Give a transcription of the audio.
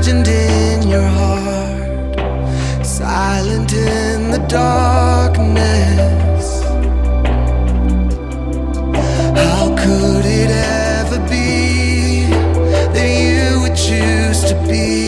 imagined in your heart, silent in the darkness. How could it ever be that you would choose to be